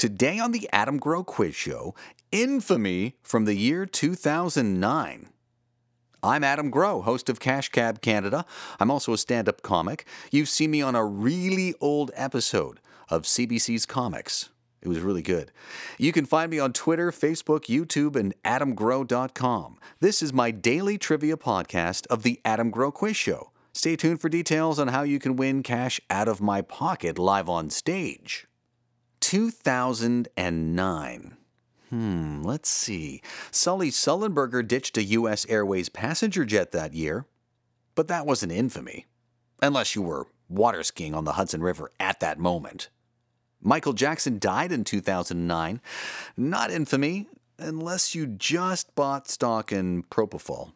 Today on the Adam Grow Quiz Show, infamy from the year 2009. I'm Adam Grow, host of Cash Cab Canada. I'm also a stand-up comic. You've seen me on a really old episode of CBC's Comics. It was really good. You can find me on Twitter, Facebook, YouTube, and adamgrow.com. This is my daily trivia podcast of the Adam Grow Quiz Show. Stay tuned for details on how you can win cash out of my pocket live on stage. 2009. Let's see. Sully Sullenberger ditched a U.S. Airways passenger jet that year, but that wasn't infamy, unless you were water skiing on the Hudson River at that moment. Michael Jackson died in 2009. Not infamy, unless you just bought stock in Propofol.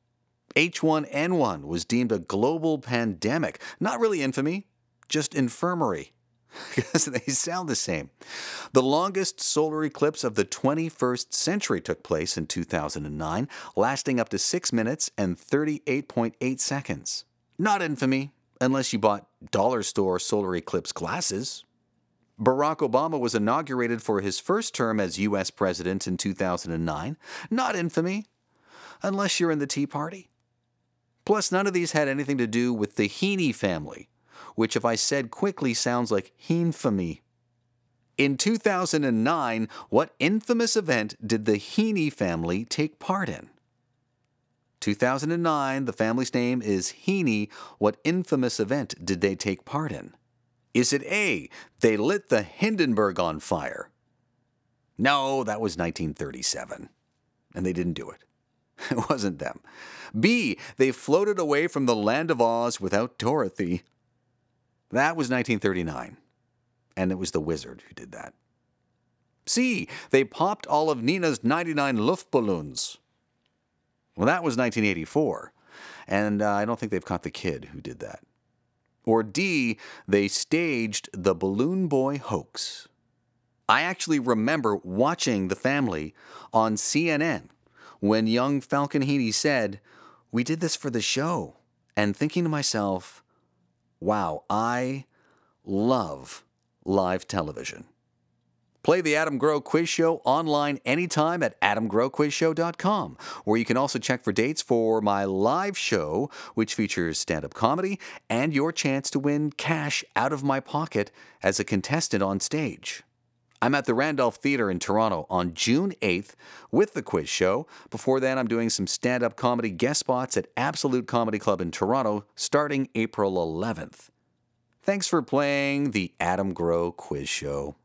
H1N1 was deemed a global pandemic. Not really infamy, just infirmary, because they sound the same. The longest solar eclipse of the 21st century took place in 2009, lasting up to 6 minutes and 38.8 seconds. Not infamy, unless you bought dollar store solar eclipse glasses. Barack Obama was inaugurated for his first term as U.S. president in 2009. Not infamy, unless you're in the Tea Party. Plus, none of these had anything to do with the Heaney family, which if I said quickly sounds like heenfamy. In 2009, what infamous event did the Heaney family take part in? 2009, the family's name is Heaney. What infamous event did they take part in? Is it A, they lit the Hindenburg on fire? No, that was 1937, and they didn't do it. It wasn't them. B, they floated away from the land of Oz without Dorothy. That was 1939, and it was the Wizard who did that. C, they popped all of Nina's 99 Luftballons. Well, that was 1984, and I don't think they've caught the kid who did that. Or D, they staged the Balloon Boy hoax. I actually remember watching the family on CNN when young Falcon Heaney said, "We did this for the show," and thinking to myself, wow, I love live television. Play the Adam Grow Quiz Show online anytime at adamgrowquizshow.com, where you can also check for dates for my live show, which features stand-up comedy and your chance to win cash out of my pocket as a contestant on stage. I'm at the Randolph Theatre in Toronto on June 8th with the quiz show. Before then, I'm doing some stand-up comedy guest spots at Absolute Comedy Club in Toronto starting April 11th. Thanks for playing the Adam Grow Quiz Show.